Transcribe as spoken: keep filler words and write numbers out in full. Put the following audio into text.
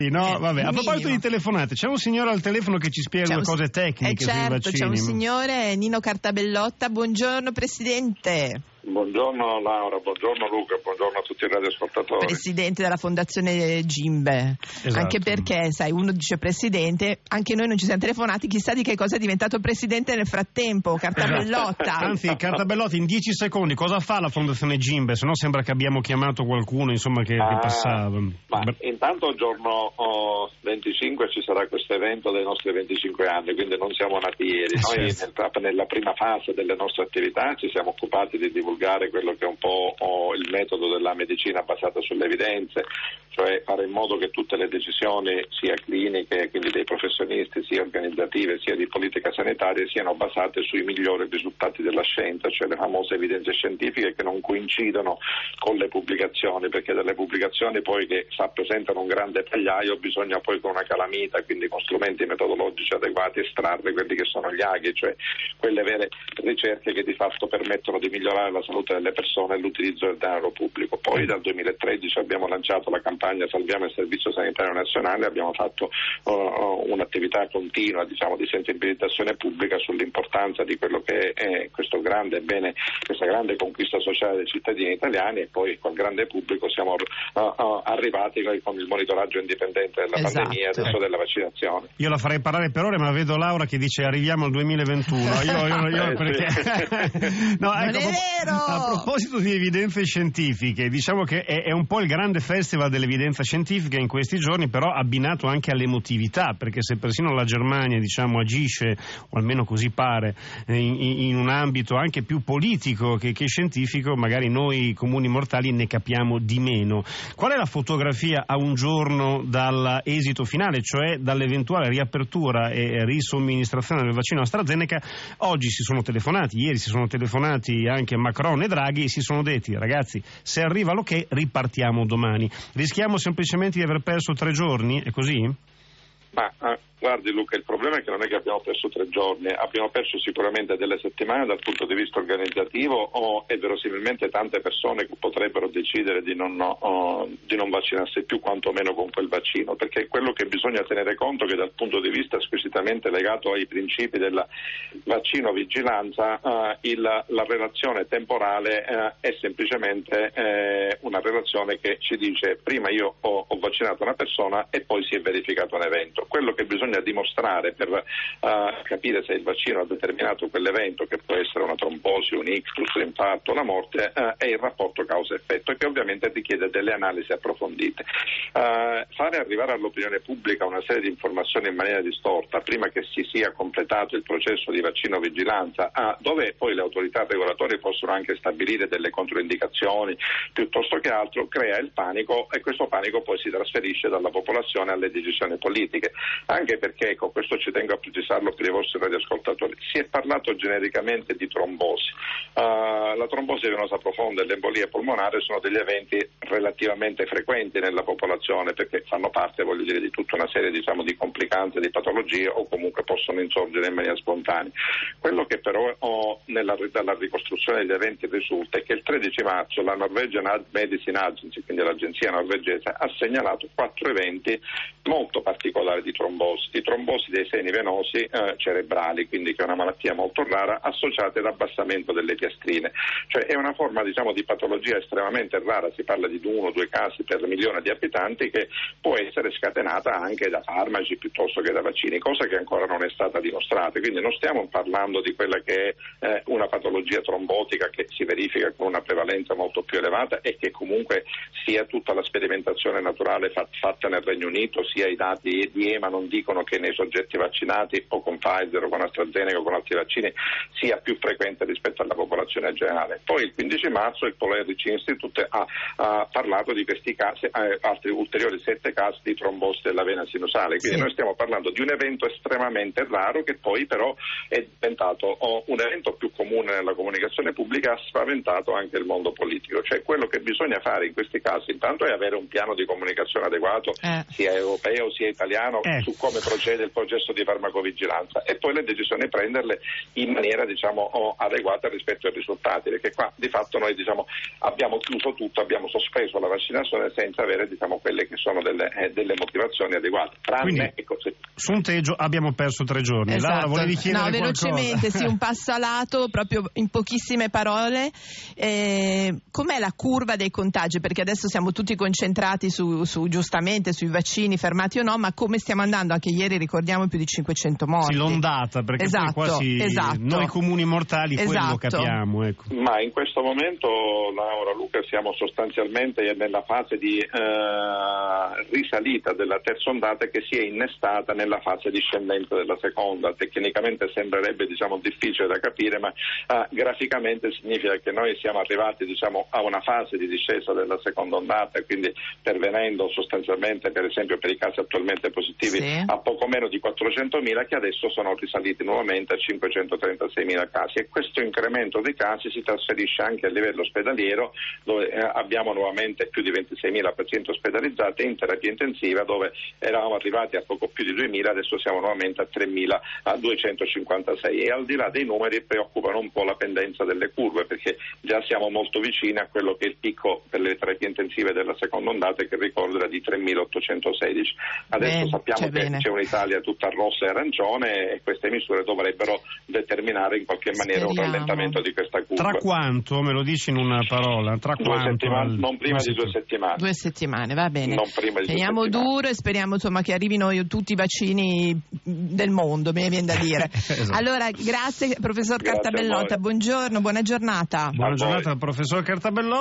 No, vabbè. A Minimo. proposito di telefonate, c'è un signore al telefono che ci spiega C'è due un- cose tecniche eh sui certo, vaccini. c'è un signore, Nino Cartabellotta. Buongiorno Presidente. Buongiorno Laura, buongiorno Luca, buongiorno a tutti i radioascoltatori. Presidente della Fondazione Gimbe. Esatto. Anche perché, sai, uno dice Presidente, anche noi non ci siamo telefonati, chissà di che cosa è diventato Presidente nel frattempo, Cartabellotta. Anzi, Cartabellotti, in dieci secondi cosa fa la Fondazione Gimbe? Se no sembra che abbiamo chiamato qualcuno, insomma, che, che Ah, passava. Ma intanto il giorno oh, venticinque ci sarà questo evento dei nostri venticinque anni, quindi non siamo nati ieri. Noi Certo. nel- nella prima fase delle nostre attività ci siamo occupati di divulgare quello che è un po' oh, il metodo della medicina basata sulle evidenze, cioè fare in modo che tutte le decisioni, sia cliniche, quindi dei professionisti, sia organizzative, sia di politica sanitaria, siano basate sui migliori risultati della scienza, cioè le famose evidenze scientifiche che non coincidono con le pubblicazioni, perché dalle pubblicazioni poi che rappresentano un grande pagliaio bisogna poi con una calamita, quindi con strumenti metodologici adeguati, estrarre quelli che sono gli aghi, cioè quelle vere ricerche che di fatto permettono di migliorare la salute delle persone e l'utilizzo del denaro pubblico. Poi dal duemilatredici abbiamo lanciato la campagna Salviamo il Servizio Sanitario Nazionale, abbiamo fatto uh, un'attività continua, diciamo, di sensibilizzazione pubblica sull'importanza di quello che è questo grande bene, questa grande conquista sociale dei cittadini italiani, e poi col grande pubblico siamo uh, uh, arrivati con il monitoraggio indipendente della Esatto. pandemia e adesso della vaccinazione. Io la farei parlare per ore, ma vedo Laura che dice arriviamo al duemilaventuno. Io, io, io Eh, perché... no, Non ecco, è vero! a proposito di evidenze scientifiche, diciamo che è, è un po' il grande festival dell'evidenza scientifica in questi giorni, però abbinato anche all'emotività, perché se persino la Germania, diciamo, agisce, o almeno così pare, in, in un ambito anche più politico che, che scientifico, magari noi comuni mortali ne capiamo di meno. Qual è la fotografia a un giorno dall'esito finale, cioè dall'eventuale riapertura e risomministrazione del vaccino AstraZeneca? Oggi si sono telefonati, ieri si sono telefonati anche Macron e Draghi e si sono detti: ragazzi, se arriva l'ok ripartiamo domani. Rischiamo semplicemente di aver perso tre giorni? È così? Ma eh, guardi Luca, il problema è che non è che abbiamo perso tre giorni, abbiamo perso sicuramente delle settimane dal punto di vista organizzativo o, e verosimilmente tante persone che potrebbero decidere di non, oh, di non vaccinarsi più, quantomeno con quel vaccino, perché quello che bisogna tenere conto è che dal punto di vista squisitamente legato ai principi della vaccino-vigilanza eh, il, la relazione temporale eh, è semplicemente eh, una relazione che ci dice prima io ho, ho vaccinato una persona e poi si è verificato un evento. Quello che bisogna dimostrare per uh, capire se il vaccino ha determinato quell'evento, che può essere una trombosi, un ictus, l'infarto, la morte, uh, è il rapporto causa-effetto, che ovviamente richiede delle analisi approfondite. Uh, fare arrivare all'opinione pubblica una serie di informazioni in maniera distorta prima che si sia completato il processo di vaccino-vigilanza, uh, dove poi le autorità regolatorie possono anche stabilire delle controindicazioni piuttosto che altro, crea il panico, e questo panico poi si trasferisce dalla popolazione alle decisioni politiche. Anche perché, ecco, questo ci tengo a precisarlo per i vostri radioascoltatori, si è parlato genericamente di trombosi. Uh, la trombosi venosa profonda e l'embolia polmonare sono degli eventi relativamente frequenti nella popolazione, perché fanno parte, voglio dire, di tutta una serie, diciamo, di complicanze, di patologie, o comunque possono insorgere in maniera spontanea. Quello che però oh, nella, dalla ricostruzione degli eventi risulta è che il tredici marzo la Norwegian Medicine Agency, quindi l'agenzia norvegese, ha segnalato quattro eventi molto particolari di trombosi, di trombosi dei seni venosi eh, cerebrali, quindi che è una malattia molto rara associata ad abbassamento delle piastrine, cioè è una forma, diciamo, di patologia estremamente rara, si parla di uno o due casi per milione di abitanti, che può essere scatenata anche da farmaci piuttosto che da vaccini, cosa che ancora non è stata dimostrata. Quindi non stiamo parlando di quella che è eh, una patologia trombotica che si verifica con una prevalenza molto più elevata e che comunque sia tutta la sperimentazione naturale fat- fatta nel Regno Unito, sia i dati di E M A non dicono che nei soggetti vaccinati o con Pfizer o con AstraZeneca o con altri vaccini sia più frequente rispetto alla popolazione generale. Poi il quindici marzo il Polarici Institute ha, ha parlato di questi casi, eh, altri ulteriori sette casi di trombosi della vena sinusale, quindi sì, noi stiamo parlando di un evento estremamente raro che poi però è diventato oh, un evento più comune nella comunicazione pubblica, ha spaventato anche il mondo politico. Cioè quello che bisogna fare in questi casi intanto è avere un piano di comunicazione adeguato, eh. sia europeo sia italiano, eh. su come procede il processo di farmacovigilanza e poi le decisioni prenderle in maniera diciamo adeguata rispetto ai risultati, perché qua di fatto noi diciamo abbiamo chiuso tutto, abbiamo sospeso la vaccinazione senza avere diciamo quelle che sono delle, eh, delle motivazioni adeguate. Tranne e così. Su un teggio abbiamo perso tre giorni. Esatto. Laura, volevi chiedere no, velocemente, qualcosa? sì, un passalato proprio in pochissime parole. Eh, com'è la curva dei contagi? Perché adesso siamo tutti concentrati su, su giustamente sui vaccini, fermati o no, ma come stiamo andando? Anche ieri ricordiamo più di cinquecento morti. Sì, l'ondata, perché esatto, poi quasi esatto. noi comuni mortali esatto. quello capiamo. Ecco. Ma in questo momento, Laura, Luca, siamo sostanzialmente nella fase di eh, risalita della terza ondata che si è innestata nella fase discendente della seconda. Tecnicamente sembrerebbe diciamo difficile da capire, ma eh, graficamente significa che noi siamo arrivati diciamo a una fase di discesa della seconda ondata e quindi pervenendo sostanzialmente per esempio per i casi attualmente positivi sì. a poco meno di quattrocentomila che adesso sono risaliti nuovamente a cinquecentotrentaseiamila casi e questo incremento dei casi si trasferisce anche a livello ospedaliero dove eh, abbiamo nuovamente più di ventiseimila pazienti ospedalizzati in terapia intensiva dove eravamo arrivati a poco più di duemila, adesso siamo nuovamente a tremiladuecentocinquantasei e al di là dei numeri preoccupano un po' la pendenza delle curve perché già siamo molto vicini a quello che è il picco per le terapie intensive della seconda ondata che ricordo era di tremilaottocentosedici. Adesso bene, sappiamo c'è che bene. c'è un'Italia tutta rossa e arancione e queste misure dovrebbero determinare in qualche maniera Speriamo. un rallentamento di questa curva. Tra quanto, me lo dici in una parola, tra due quanto? settimane, al... non prima di due settimane. Due settimane, va bene. Non prima di Teniamo due settimane. duro e speriamo insomma che arrivino tutti i vaccini del mondo, mi viene da dire. Esatto. Allora, grazie professor Grazie Cartabellotta, buongiorno, buona giornata. Buona A voi. giornata al professor Cartabellotta.